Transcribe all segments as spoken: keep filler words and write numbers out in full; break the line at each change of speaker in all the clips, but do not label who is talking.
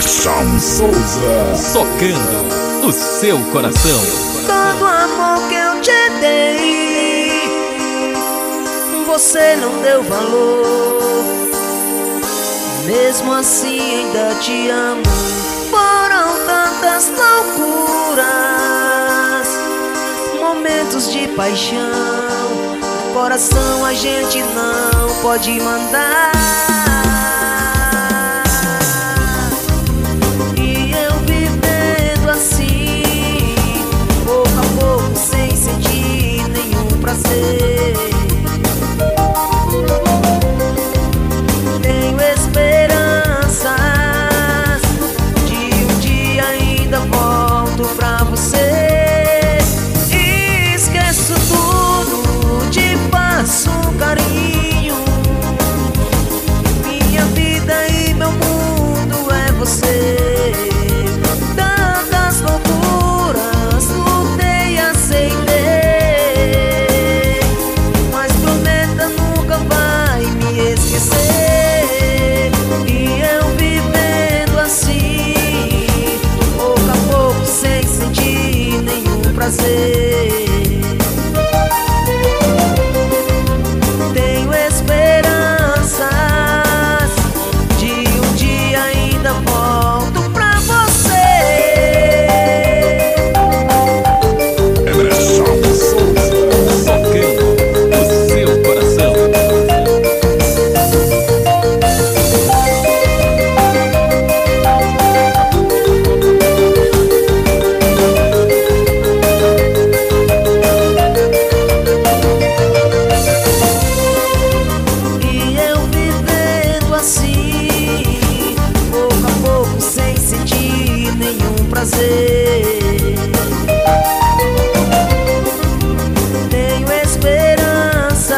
Emerson Souza,
tocando o seu coração.
Todo amor que eu te dei, você não deu valor. Mesmo assim ainda te amo. Foram tantas loucuras, momentos de paixão. No coração a gente não pode mandar. E eu vivendo assim, pouco a pouco, sem sentir nenhum prazer. Tenho esperanças de um dia ainda volto pra você. Esqueço tudo, te faço um carinho. Minha vida e meu mundo é você. Tantas loucuras, lutei e aceitei, mas prometa nunca vai me esquecer. E eu vivendo assim, pouco a pouco, sem sentir nenhum prazer. Tenho esperanças de um dia ainda volto pra você.
Emerson Souza,
Tocando o seu coração.
E eu vivendo assim, pouco a pouco, sem sentir nenhum prazer. Tenho esperanças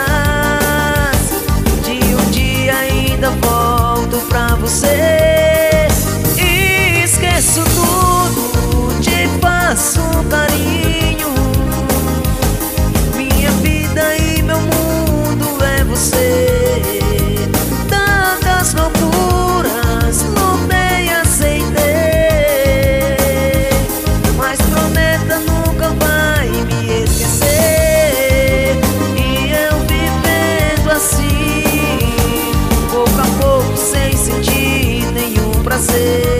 de um dia ainda volto pra você. Esqueço tudo, te faço um carinho. Minha vida e meu mundo é você. Tantas loucuras, lutei e aceitei, mas prometa nunca vai me esquecer. E eu vivendo assim, pouco a pouco, sem sentir nenhum prazer.